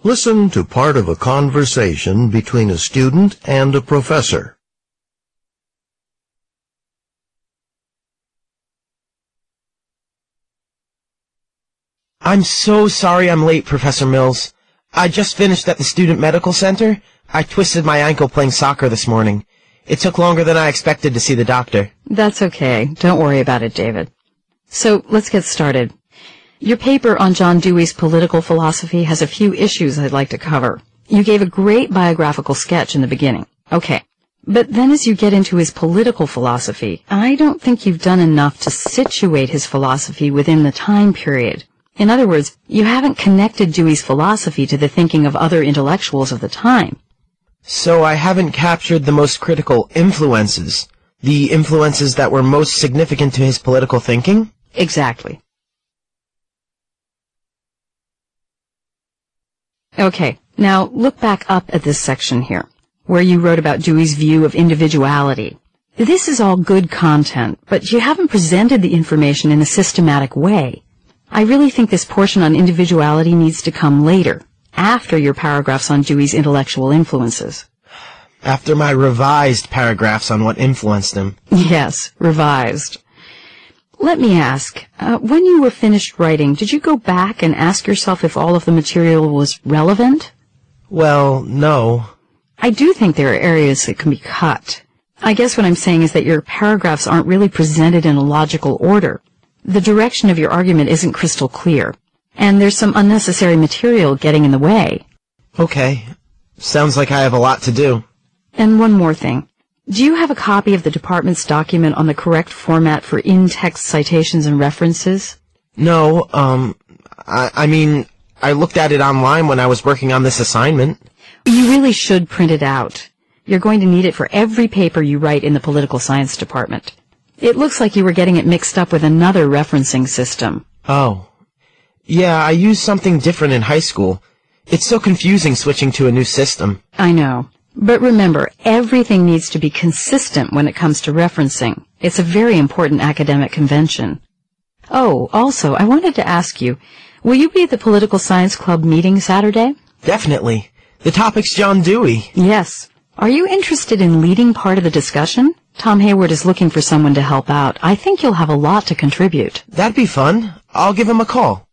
Listen to part of a conversation between a student and a professor. I'm so sorry I'm late, Professor Mills. I just finished at the Student Medical Center. I twisted my ankle playing soccer this morning. It took longer than I expected to see the doctor. That's okay. Don't worry about it, David. So, let's get started. Your paper on John Dewey's political philosophy has a few issues I'd like to cover. You gave a great biographical sketch in the beginning. Okay. But then as you get into his political philosophy, I don't think you've done enough to situate his philosophy within the time period. In other words, you haven't connected Dewey's philosophy to the thinking of other intellectuals of the time. So I haven't captured the most critical influences, the influences that were most significant to his political thinking? Exactly. Okay, now look back up at this section here, where you wrote about Dewey's view of individuality. This is all good content, but you haven't presented the information in a systematic way. I really think this portion on individuality needs to come later, after your paragraphs on Dewey's intellectual influences. After my revised paragraphs on what influenced him. Yes, revised. Let me ask, when you were finished writing, did you go back and ask yourself if all of the material was relevant? Well, no. I do think there are areas that can be cut. I guess what I'm saying is that your paragraphs aren't really presented in a logical order. The direction of your argument isn't crystal clear, and there's some unnecessary material getting in the way. Okay. Sounds like I have a lot to do. And one more thing. Do you have a copy of the department's document on the correct format for in-text citations and references? No, I mean, I looked at it online when I was working on this assignment. You really should print it out. You're going to need it for every paper you write in the political science department. It looks like you were getting it mixed up with another referencing system. Oh. Yeah, I used something different in high school. It's so confusing switching to a new system. I know. But remember, everything needs to be consistent when it comes to referencing. It's a very important academic convention. Oh, also, I wanted to ask you, will you be at the Political Science Club meeting Saturday? Definitely. The topic's John Dewey. Yes. Are you interested in leading part of the discussion? Tom Hayward is looking for someone to help out. I think you'll have a lot to contribute. That'd be fun. I'll give him a call.